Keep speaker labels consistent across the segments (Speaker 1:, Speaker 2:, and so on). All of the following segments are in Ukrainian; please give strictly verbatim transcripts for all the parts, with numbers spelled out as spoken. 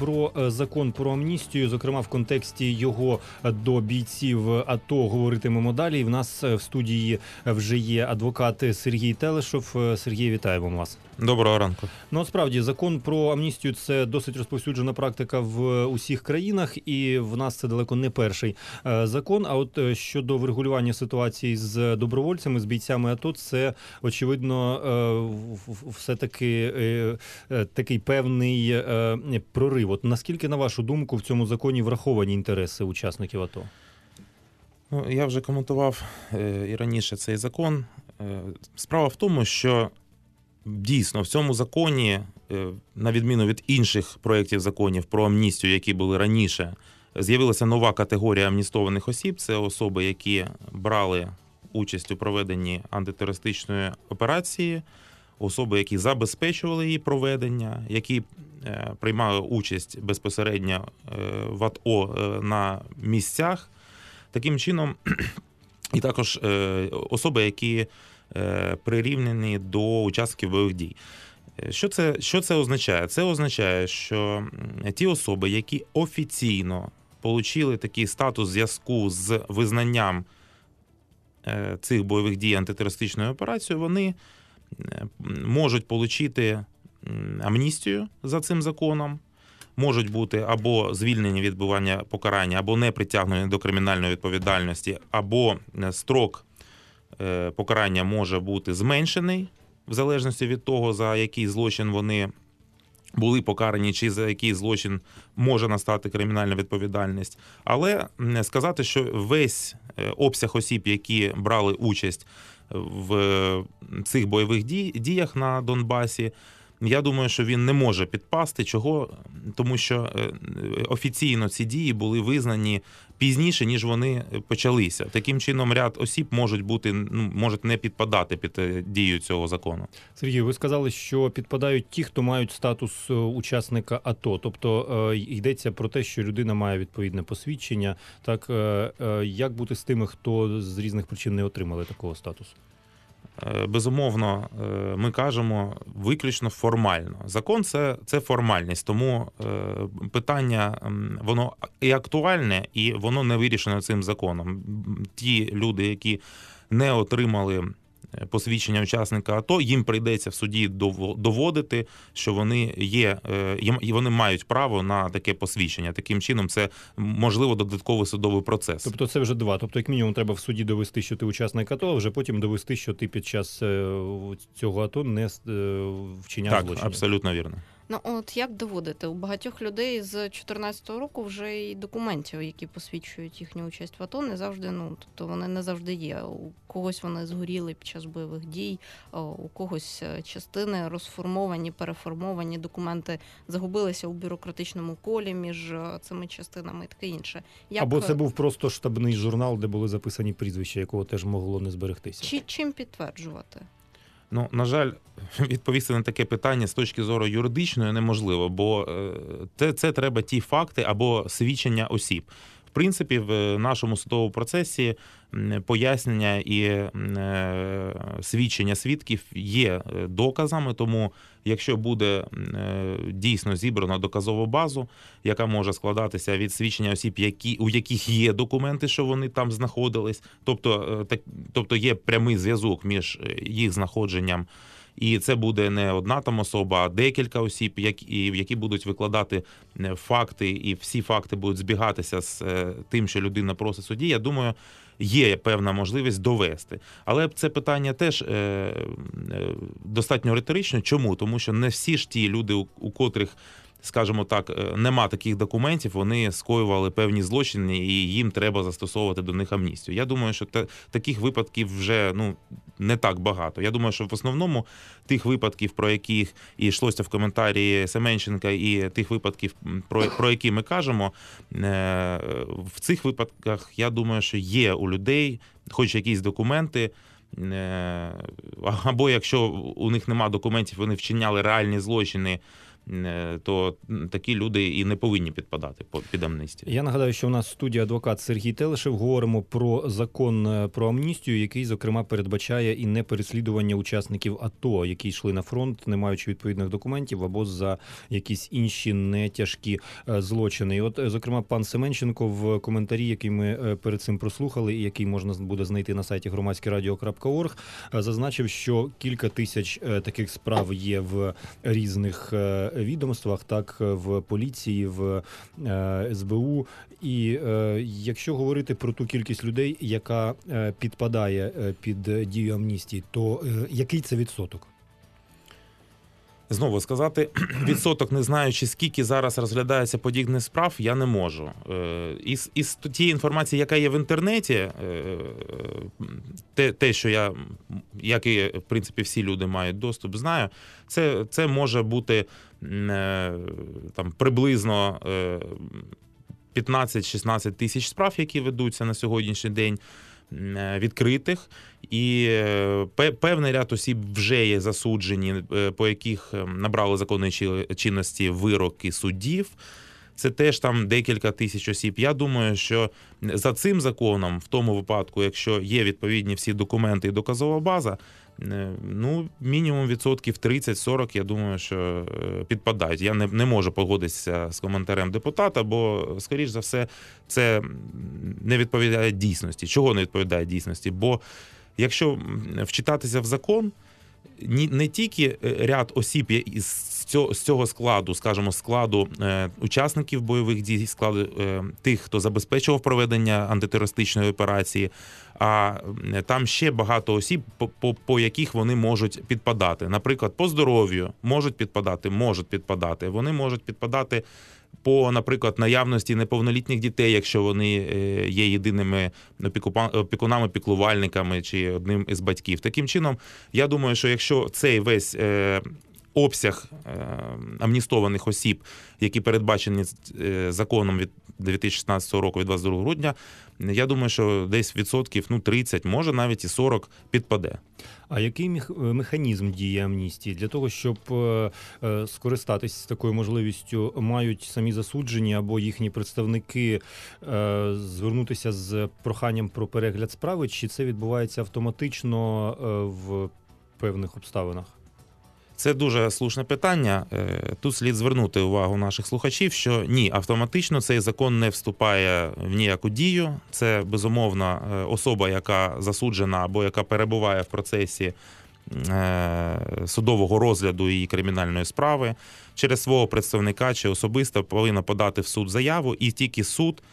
Speaker 1: про закон про амністію, зокрема в контексті його до бійців АТО говоритимемо далі. І в нас в студії вже є адвокат Сергій Телешов. Сергій, вітаємо вас.
Speaker 2: Доброго ранку.
Speaker 1: Ну, справді, закон про амністію – це досить розповсюджена практика в усіх країнах, і в нас це далеко не перший закон. А от щодо врегулювання ситуації з добровольцями, з бійцями АТО, це, очевидно, все-таки такий певний прорив. От наскільки, на вашу думку, в цьому законі враховані інтереси учасників АТО?
Speaker 2: Ну, я вже коментував і раніше цей закон. Справа в тому, що дійсно в цьому законі, на відміну від інших проєктів законів про амністію, які були раніше, з'явилася нова категорія амністованих осіб. Це особи, які брали участь у проведенні антитерористичної операції, особи, які забезпечували її проведення, які приймали участь безпосередньо в АТО на місцях. Таким чином, і також особи, які прирівняні до учасників бойових дій. Що це, що це означає? Це означає, що ті особи, які офіційно отримали такий статус зв'язку з визнанням цих бойових дій антитерористичною операцією, вони можуть отримати амністію за цим законом, можуть бути або звільнені від відбування покарання, або не притягнені до кримінальної відповідальності, або строк покарання може бути зменшений, в залежності від того, за який злочин вони були покарані, чи за який злочин може настати кримінальна відповідальність. Але сказати, що весь обсяг осіб, які брали участь в цих бойових діях на Донбасі, я думаю, що він не може підпасти. Чого? Тому що офіційно ці дії були визнані пізніше, ніж вони почалися. Таким чином, ряд осіб можуть бути, ну, можуть не підпадати під дію цього закону.
Speaker 1: Сергій, ви сказали, що підпадають ті, хто мають статус учасника АТО. Тобто йдеться про те, що людина має відповідне посвідчення. Так, як бути з тими, хто з різних причин не отримали такого статусу?
Speaker 2: Безумовно, ми кажемо виключно формально. Закон це, – це формальність, тому питання, воно і актуальне, і воно не вирішено цим законом. Ті люди, які не отримали посвідчення учасника АТО, їм прийдеться в суді доводити, що вони є, і вони мають право на таке посвідчення. Таким чином, це, можливо, додатковий судовий процес.
Speaker 1: Тобто це вже два. Тобто, як мінімум, треба в суді довести, що ти учасник АТО, а вже потім довести, що ти під час цього АТО не вчиняв злочинів.
Speaker 2: Так, абсолютно вірно.
Speaker 3: Ну, от як доводити? У багатьох людей з дві тисячі чотирнадцятого року вже і документів, які посвідчують їхню участь в АТО, не завжди, ну, тобто вони не завжди є. У когось вони згоріли під час бойових дій, у когось частини розформовані, переформовані, документи загубилися у бюрократичному колі між цими частинами і таке інше. Як...
Speaker 1: Або це був просто штабний журнал, де були записані прізвища, якого теж могло не зберегтися.
Speaker 3: Чи чим підтверджувати?
Speaker 2: Ну, на жаль, відповісти на таке питання з точки зору юридичної неможливо, бо це, це треба ті факти або свідчення осіб. В принципі, в нашому судовому процесі пояснення і свідчення свідків є доказами, тому якщо буде дійсно зібрано доказову базу, яка може складатися від свідчення осіб, які, у яких є документи, що вони там знаходились, тобто, так, тобто є прямий зв'язок між їх знаходженням, і це буде не одна там особа, а декілька осіб, які будуть викладати факти, і всі факти будуть збігатися з тим, що людина просить в суді, я думаю, є певна можливість довести. Але це питання теж достатньо риторичне. Чому? Тому що не всі ж ті люди, у котрих, скажімо так, нема таких документів, вони скоювали певні злочини, і їм треба застосовувати до них амністію. Я думаю, що та, таких випадків вже, ну, не так багато. Я думаю, що в основному тих випадків, про яких і йшлося в коментарі Семенченка, і тих випадків, про, про які ми кажемо, в цих випадках, я думаю, що є у людей хоч якісь документи, або якщо у них нема документів, вони вчиняли реальні злочини то такі люди і не повинні підпадати під амністію.
Speaker 1: Я нагадаю, що у нас в студії адвокат Сергій Телешев. Говоримо про закон про амністію, який, зокрема, передбачає і непереслідування учасників АТО, які йшли на фронт, не маючи відповідних документів, або за якісь інші нетяжкі злочини. І от, зокрема, пан Семенченко в коментарі, який ми перед цим прослухали, і який можна буде знайти на сайті громадське радіо крапка орг, зазначив, що кілька тисяч таких справ є в різних відомствах, так, в поліції, в ес бе у. І е, якщо говорити про ту кількість людей, яка е, підпадає е, під дію амністії, то е, який це відсоток?
Speaker 2: Знову сказати, відсоток, не знаючи, скільки зараз розглядається подібних справ, я не можу. Із, із тієї інформації, яка є в інтернеті, те, те, що я, як і, в принципі, всі люди мають доступ, знаю, це, це може бути там, приблизно п'ятнадцять-шістнадцять тисяч справ, які ведуться на сьогоднішній день, відкритих, і певний ряд осіб вже є засуджені, по яких набрали законної чинності вироки суддів. Це теж там декілька тисяч осіб. Я думаю, що за цим законом, в тому випадку, якщо є відповідні всі документи і доказова база, ну, мінімум відсотків тридцять-сорок, я думаю, що підпадають. Я не, не можу погодитися з коментарем депутата, бо, скоріш за все, це не відповідає дійсності. Чого не відповідає дійсності? Бо якщо вчитатися в закон, не тільки ряд осіб з цього складу, скажімо, складу учасників бойових дій, складу тих, хто забезпечував проведення антитерористичної операції, а там ще багато осіб, по, по, по яких вони можуть підпадати. Наприклад, по здоров'ю можуть підпадати, можуть підпадати. Вони можуть підпадати по, наприклад, наявності неповнолітніх дітей, якщо вони є єдиними опікунами, піклувальниками чи одним із батьків. Таким чином, я думаю, що якщо цей весь обсяг амністованих осіб, які передбачені законом від дві тисячі шістнадцятого року, від двадцять другого грудня, я думаю, що десь відсотків ну, тридцять, може навіть і сорок підпаде.
Speaker 1: А який механізм дії амністії? Для того, щоб скористатись такою можливістю, мають самі засуджені або їхні представники звернутися з проханням про перегляд справи, чи це відбувається автоматично в певних обставинах?
Speaker 2: Це дуже слушне питання. Тут слід звернути увагу наших слухачів, що ні, автоматично цей закон не вступає в ніяку дію. Це, безумовно, особа, яка засуджена або яка перебуває в процесі судового розгляду її кримінальної справи, через свого представника чи особисто повинна подати в суд заяву, і тільки суд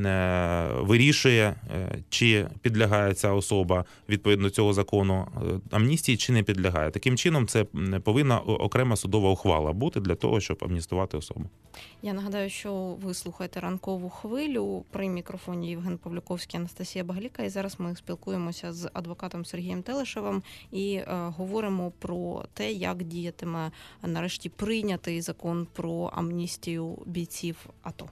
Speaker 2: вирішує, чи підлягає ця особа відповідно цього закону амністії, чи не підлягає. Таким чином, це повинна окрема судова ухвала бути для того, щоб амністувати особу.
Speaker 3: Я нагадаю, що ви слухаєте ранкову хвилю. При мікрофоні Євген Павлюковський, Анастасія Багаліка. І зараз ми спілкуємося з адвокатом Сергієм Телешевим і е, говоримо про те, як діятиме нарешті прийнятий закон про амністію бійців АТО.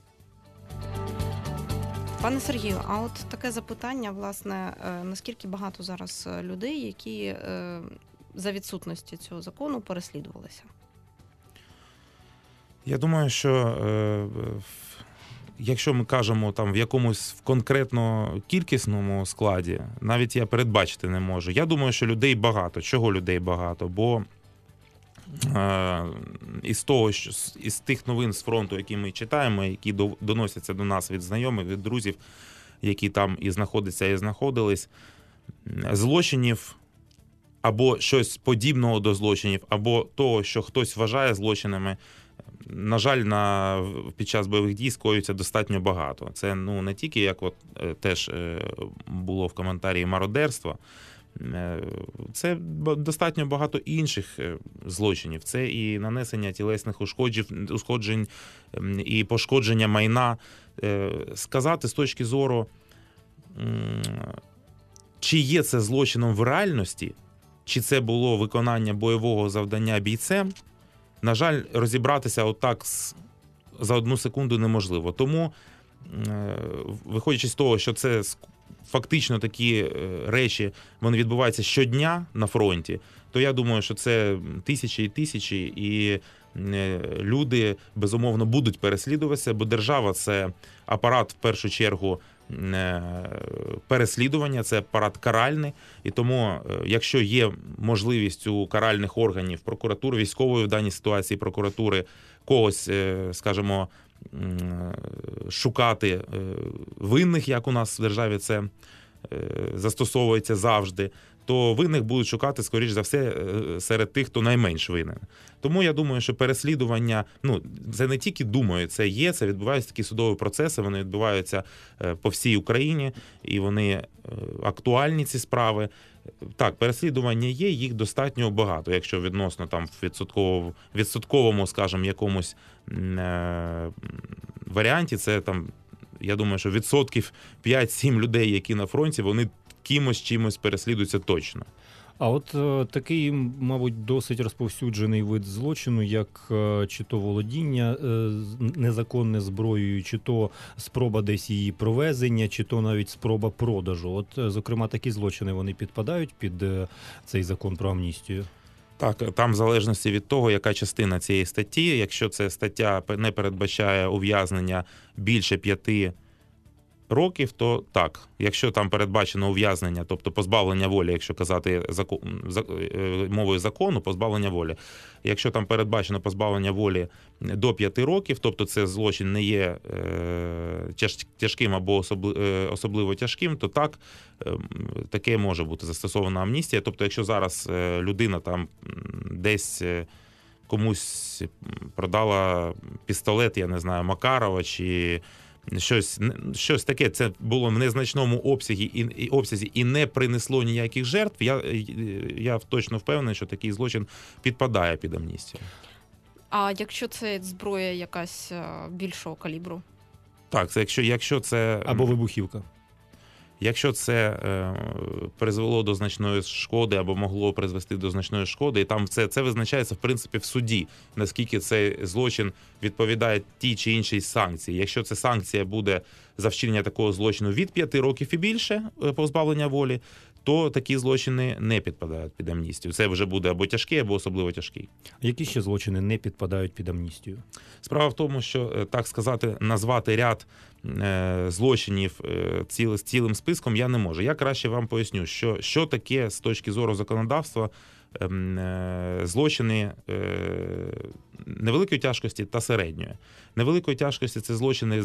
Speaker 3: Пане Сергію, а от таке запитання, власне, наскільки багато зараз людей, які за відсутності цього закону переслідувалися?
Speaker 2: Я думаю, що е, якщо ми кажемо там в якомусь конкретно кількісному складі, навіть я передбачити не можу. Я думаю, що людей багато. Чого людей багато? Бо е, із того, що із тих новин з фронту, які ми читаємо, які доносяться до нас від знайомих, від друзів, які там і знаходяться, і знаходились, злочинів або щось подібного до злочинів, або того, що хтось вважає злочинами, на жаль, на, під час бойових дій скоюється достатньо багато. Це ну, не тільки, як от, теж було в коментарі, мародерство, це достатньо багато інших злочинів. Це і нанесення тілесних ушкоджень, і пошкодження майна. Сказати з точки зору, чи є це злочином в реальності, чи це було виконання бойового завдання бійцем, на жаль, розібратися отак за одну секунду неможливо. Тому, виходячи з того, що це фактично такі речі, вони відбуваються щодня на фронті, то я думаю, що це тисячі і тисячі, і люди, безумовно, будуть переслідуватися, бо держава – це апарат, в першу чергу, переслідування, це апарат каральний, і тому, якщо є можливість у каральних органів, прокуратури, військової в даній ситуації прокуратури, когось, скажімо, шукати винних, як у нас в державі це застосовується завжди, то винних будуть шукати, скоріш за все, серед тих, хто найменш винен. Тому я думаю, що переслідування, ну, це не тільки думаю, це є, це відбуваються такі судові процеси, вони відбуваються по всій Україні, і вони актуальні, ці справи. Так, переслідування є, їх достатньо багато, якщо відносно там в відсотковому, відсотковому, скажімо, якомусь е- варіанті, це там, я думаю, що відсотків п'ять-сім людей, які на фронті, вони кимось чимось переслідуються точно.
Speaker 1: А от е, такий, мабуть, досить розповсюджений вид злочину, як е, чи то володіння е, незаконне зброєю, чи то спроба десь її провезення, чи то навіть спроба продажу. От, е, зокрема, такі злочини, вони підпадають під е, цей закон про амністію?
Speaker 2: Так, там в залежності від того, яка частина цієї статті, якщо ця стаття не передбачає ув'язнення більше п'яти років, то так. Якщо там передбачено ув'язнення, тобто позбавлення волі, якщо казати закон, мовою закону, позбавлення волі. Якщо там передбачено позбавлення волі до п'яти років, тобто це злочин не є е, тяжким або особливо, е, особливо тяжким, то так, е, таке може бути застосована амністія. Тобто, якщо зараз е, людина там десь е, комусь продала пістолет, я не знаю, Макарова, чи Щось, щось таке, це було в незначному обсязі і, і обсязі і не принесло ніяких жертв, я, я точно впевнений, що такий злочин підпадає під амністію.
Speaker 3: А якщо це зброя якась більшого калібру?
Speaker 2: Так, це якщо, якщо це...
Speaker 1: Або вибухівка.
Speaker 2: Якщо це е, призвело до значної шкоди або могло призвести до значної шкоди, і там це, це визначається, в принципі, в суді, наскільки цей злочин відповідає тій чи іншій санкції. Якщо ця санкція буде за вчинення такого злочину від п'яти років і більше позбавлення волі, то такі злочини не підпадають під амністію. Це вже буде або тяжкий, або особливо тяжкий.
Speaker 1: Які ще злочини не підпадають під амністію?
Speaker 2: Справа в тому, що, так сказати, назвати ряд злочинів ціл, з цілим списком я не можу. Я краще вам поясню, що, що таке з точки зору законодавства злочини невеликої тяжкості та середньої. Невеликої тяжкості – це злочини,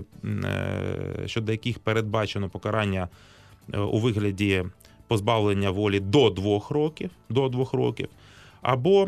Speaker 2: щодо яких передбачено покарання у вигляді позбавлення волі до двох років, до двох років, або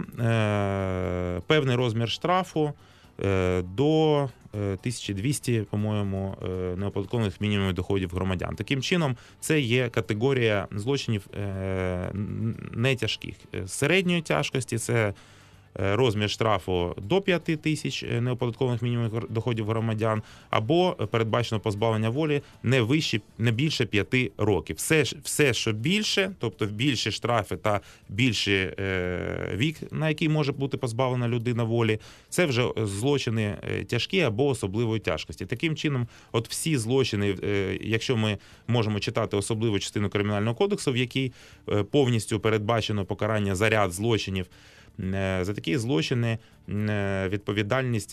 Speaker 2: е, певний розмір штрафу е, до тисяча двісті, по-моєму, неоподаткованих мінімумів доходів громадян. Таким чином, це є категорія злочинів е, нетяжких. Середньої тяжкості – це розмір штрафу до п'яти тисяч неоподаткованих мінімумів доходів громадян, або передбачено позбавлення волі не вище, не більше п'яти років. Все, все, що більше, тобто більші штрафи та більший е, вік, на який може бути позбавлена людина волі, це вже злочини тяжкі або особливої тяжкості. Таким чином, от всі злочини, е, якщо ми можемо читати особливу частину Кримінального кодексу, в якій е, повністю передбачено покарання за ряд злочинів, за такі злочини відповідальність,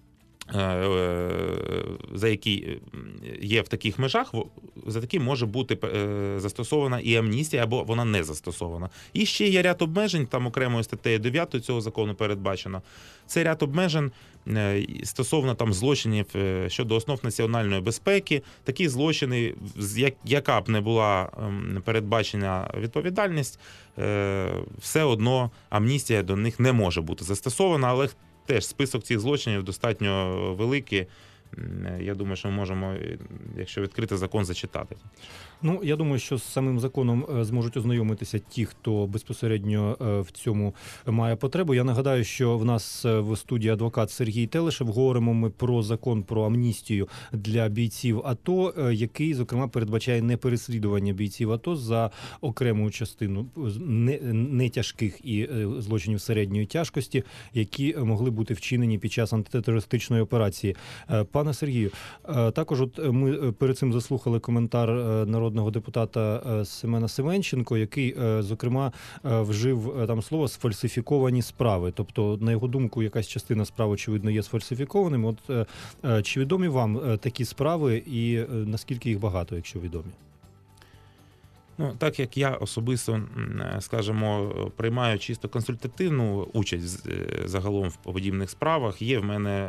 Speaker 2: за які є в таких межах, за такі може бути застосована і амністія, або вона не застосована. І ще є ряд обмежень, там окремою статтею дев'ятою цього закону передбачено. Це ряд обмежень стосовно там злочинів щодо основ національної безпеки. Такі злочини, яка б не була передбачена відповідальність, все одно амністія до них не може бути застосована, але теж список цих злочинів достатньо великий. Я думаю, що ми можемо, якщо відкрити закон, зачитати.
Speaker 1: Ну, я думаю, що з самим законом зможуть ознайомитися ті, хто безпосередньо в цьому має потребу. Я нагадаю, що в нас в студії адвокат Сергій Телешев. Говоримо ми про закон про амністію для бійців АТО, який, зокрема, передбачає непереслідування бійців АТО за окрему частину нетяжких і злочинів середньої тяжкості, які могли бути вчинені під час антитерористичної операції. Пане Пане Сергію, також от ми перед цим заслухали коментар народного депутата Семена Семенченко, який, зокрема, вжив там слово «сфальсифіковані справи». Тобто, на його думку, якась частина справ, очевидно, є сфальсифікованими. От чи відомі вам такі справи і наскільки їх багато, якщо відомі?
Speaker 2: Ну, так як я особисто, скажімо, приймаю чисто консультативну участь загалом в подібних справах, є в мене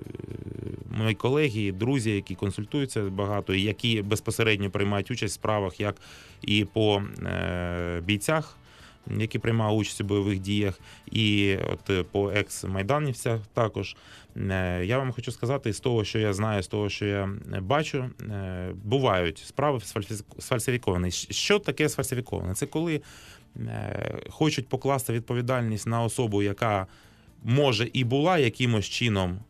Speaker 2: мої колеги, друзі, які консультуються багато, і які безпосередньо приймають участь в справах, як і по бійцях, які приймали участь у бойових діях, і от по екс-майданівцях також. Я вам хочу сказати, з того, що я знаю, з того, що я бачу, бувають справи сфальсифіковані. Що таке сфальсифіковане? Це коли хочуть покласти відповідальність на особу, яка може і була якимось чином,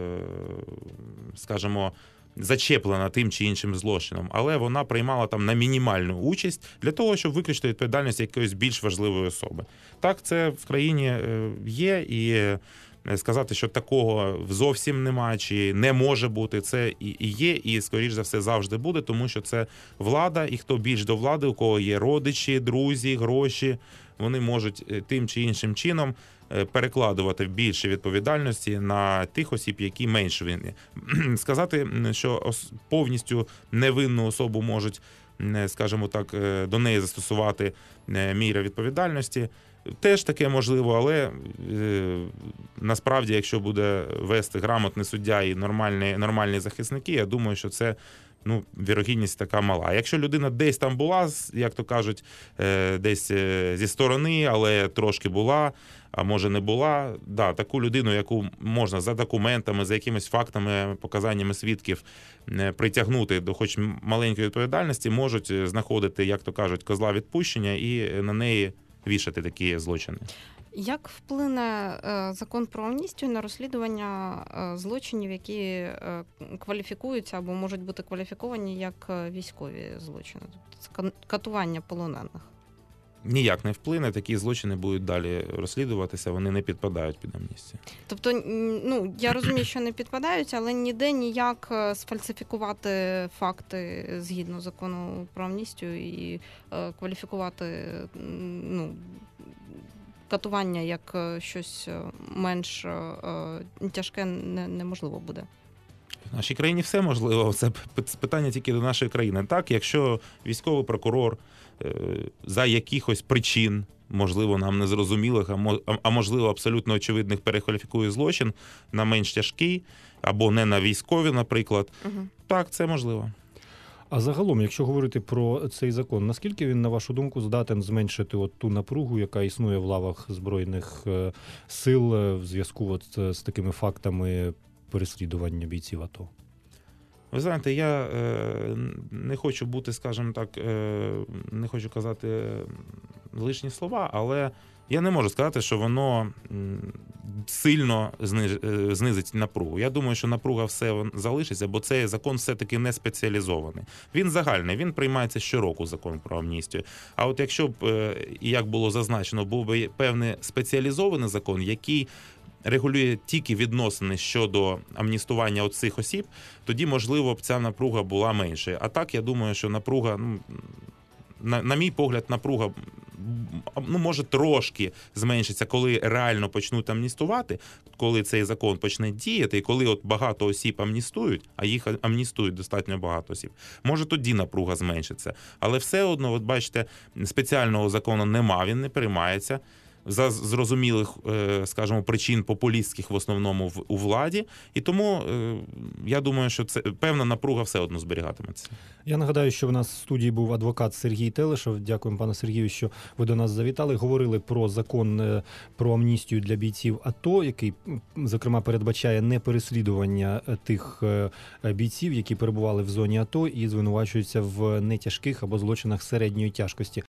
Speaker 2: скажімо, зачеплена тим чи іншим злочином, але вона приймала там на мінімальну участь для того, щоб виключити відповідальність якоїсь більш важливої особи. Так, це в країні є, і сказати, що такого зовсім немає, чи не може бути, це і є, і, скоріш за все, завжди буде, тому що це влада, і хто більш до влади, у кого є родичі, друзі, гроші, вони можуть тим чи іншим чином перекладувати більше відповідальності на тих осіб, які менш винні. Сказати, що повністю невинну особу можуть, скажімо так, до неї застосувати міри відповідальності, теж таке можливо, але е, насправді, якщо буде вести грамотний суддя і нормальні, нормальні захисники, я думаю, що це, ну, вірогідність така мала. Якщо людина десь там була, як то кажуть, е, десь зі сторони, але трошки була, а може не була, да, таку людину, яку можна за документами, за якимись фактами, показаннями свідків притягнути до хоч маленької відповідальності, можуть знаходити, як то кажуть, козла відпущення і на неї вішати такі злочини.
Speaker 3: Як вплине е, закон про амністію на розслідування е, злочинів, які е, кваліфікуються або можуть бути кваліфіковані як військові злочини? Тобто це катування полонених?
Speaker 2: Ніяк не вплине, такі злочини будуть далі розслідуватися, вони не підпадають під амністію.
Speaker 3: Тобто, ну, я розумію, що не підпадають, але ніде ніяк сфальсифікувати факти згідно закону про амністію і е, кваліфікувати, ну, катування як щось менш е, тяжке не, неможливо буде.
Speaker 2: В нашій країні все можливо, це питання тільки до нашої країни. Так, якщо військовий прокурор за якихось причин, можливо, нам незрозумілих, а можливо, абсолютно очевидних, перекваліфікує злочин на менш тяжкий, або не на військові, наприклад, угу. Так, це можливо.
Speaker 1: А загалом, якщо говорити про цей закон, наскільки він, на вашу думку, здатен зменшити от ту напругу, яка існує в лавах Збройних сил в зв'язку от з такими фактами переслідування бійців АТО?
Speaker 2: Ви знаєте, я е, не хочу бути, скажімо так, е, не хочу казати лишні слова, але я не можу сказати, що воно сильно зниж, знизить напругу. Я думаю, що напруга все залишиться, бо цей закон все-таки не спеціалізований. Він загальний, він приймається щороку, закон про амністію. А от якщо б, як було зазначено, був би певний спеціалізований закон, який регулює тільки відносини щодо амністування оцих осіб, тоді, можливо, б ця напруга була меншою. А так, я думаю, що напруга, ну, на, на мій погляд, напруга, ну, може трошки зменшиться, коли реально почнуть амністувати, коли цей закон почне діяти, і коли от багато осіб амністують, а їх амністують достатньо багато осіб, може тоді напруга зменшиться. Але все одно, от бачите, спеціального закону нема, він не приймається. За зрозумілих, скажімо, причин популістських в основному у владі. І тому я думаю, що це певна напруга все одно зберігатиметься.
Speaker 1: Я нагадаю, що в нас в студії був адвокат Сергій Телешев. Дякуємо, пане Сергію, що ви до нас завітали. Говорили про закон про амністію для бійців АТО, який, зокрема, передбачає непереслідування тих бійців, які перебували в зоні АТО і звинувачуються в нетяжких або злочинах середньої тяжкості.